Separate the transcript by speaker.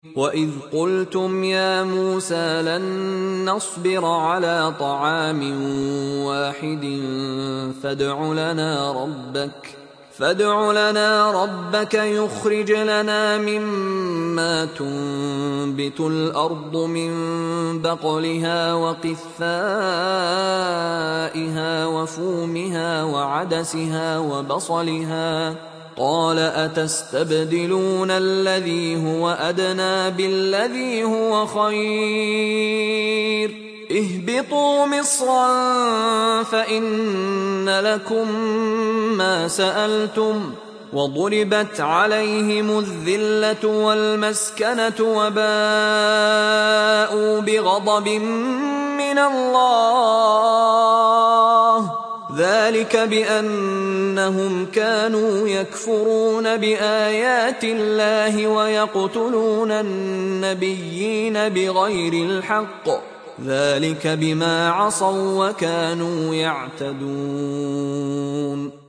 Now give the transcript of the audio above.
Speaker 1: وَإِذْ قُلْتُمْ يَا مُوسَىٰ لَن نَّصْبِرَ عَلَىٰ طَعَامٍ وَاحِدٍ فادع لنا ربك يخرج لنا مما تنبت الأرض من بقلها وقثائها وفومها وعدسها وبصلها قال أتستبدلون الذي هو أدنى بالذي هو خير اهبطوا مصرا فإن لكم ما سألتم وضربت عليهم الذلة والمسكنة وباءوا بغضب من الله ذلك بأنهم كانوا يكفرون بآيات الله ويقتلون النبيين بغير الحق ذلك بما عصوا وكانوا يعتدون